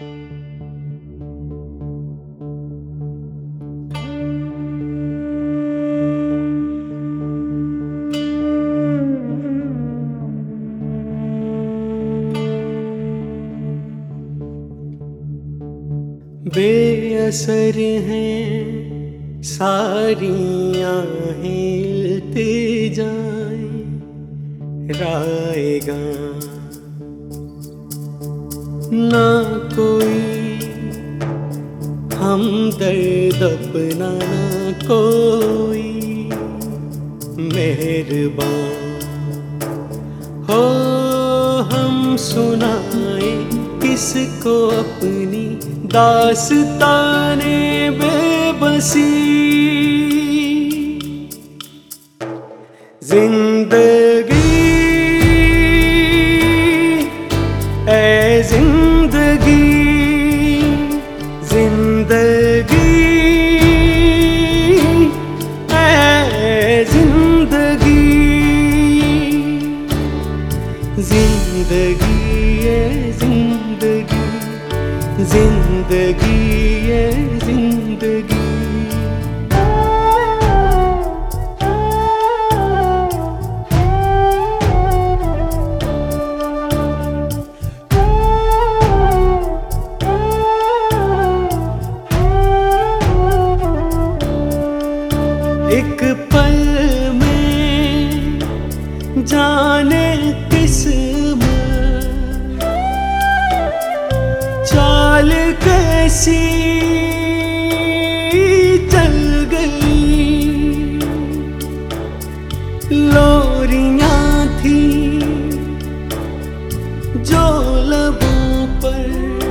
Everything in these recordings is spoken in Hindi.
बेअसर हैं सारी आहें हिलते जाएं, राएगा ना कोई हमदर्द अपना, ना कोई मेहरबान हो हम सुनाए किसको अपनी दास्ताने बेबसी। जिंदगी ऐ जिंदगी, जिंदगी ऐ जिंदगी, जिंदगी ऐ जिंदगी, जिंदगी ऐ जिंदगी। एक पल में जाने किस्मत चाल कैसी चल गई, लोरियां थी जो लबों पर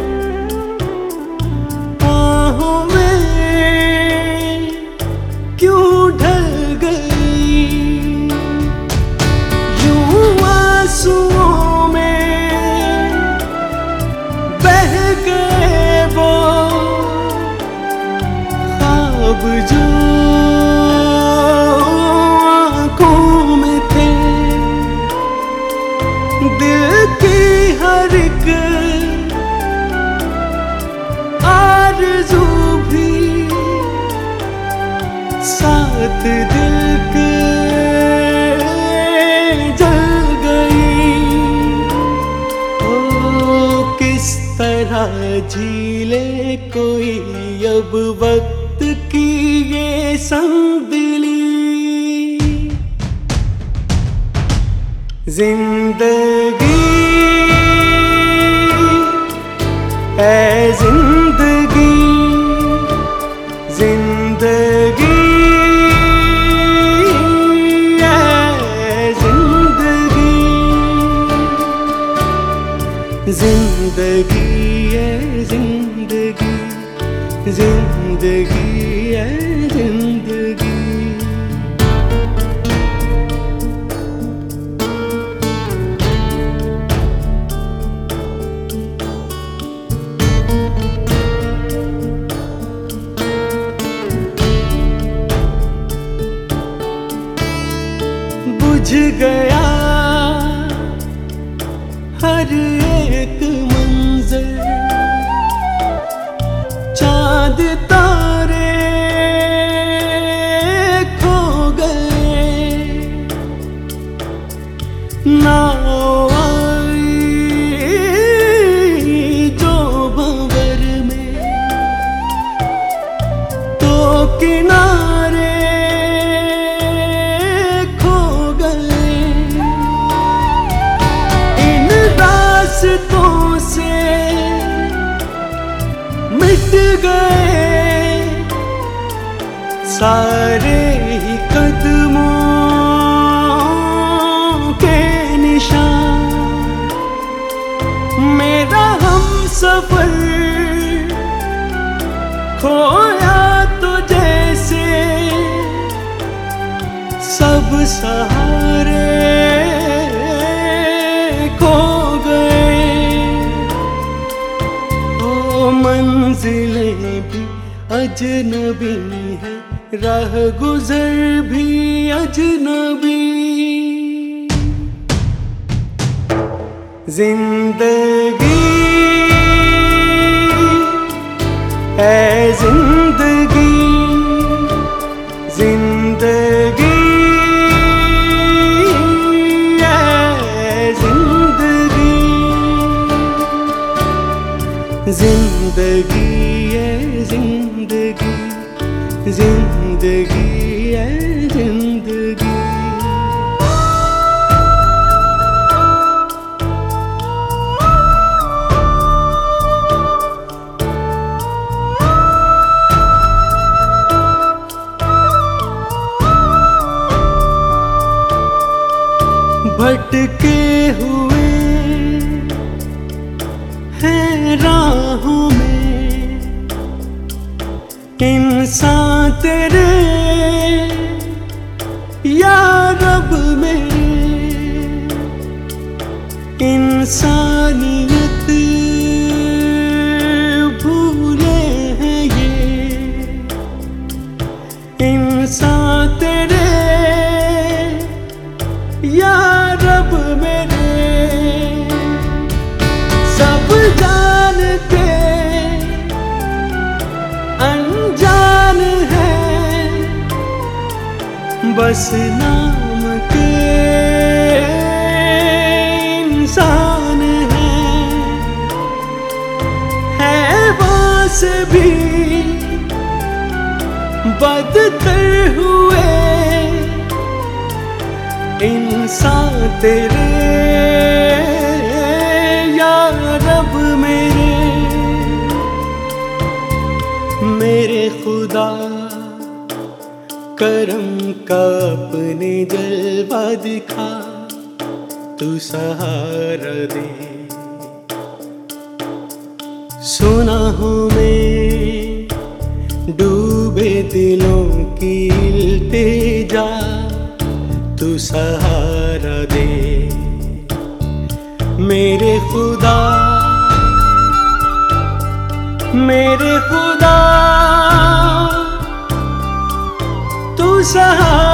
आहों में क्यों ढल गई, यूं आंसुओं में बह गए वो ख्वाब जो आँखों में थे। दिल की हर एक आरज़ू भी साथ दिल के जल गई। ओ किस तरह झीले कोई अब वक्त की ये संगदिली। जिंदगी ऐ जिंदगी, जिंदगी ऐ जिंदगी, जिंदगी ऐ जिंदगी, जिंदगी ऐ जिंदगी। बुझ गया हर एक मंज़र, चाँद तारे खो गए, नाव आई जो भंवर में तो किनारे रास्तों से मिट गए सारे ही कदमों के निशान। मेरा हमसफर खोया तो जैसे सब सहारे खो गए। ओ मंजिलें भी अजनबी है, राह गुजर भी अजनबी। जिंदगी ऐ जिंदगी जिंदगी ऐ जिंदगी जिंदगी ऐ जिंदगी जिंदगी ऐ जिंदगी। भटके हुए हैं राहों में इंसान तेरे या रब मेरे, इंसानियत भूले हैं ये इंसान तेरे या रब मेरे। सब जान के अनजान है, बस नाम के इंसान है वो से भी बदतर हुए इंसान तेरे या रब मेरे खुदा करम का अपने जलवा दिखा, तू सहारा दे। सुना हूँ मैं डूबे दिलों की इल्तिजा, तू सहारा दे मेरे खुदा मेरे खुदा, तू सहारा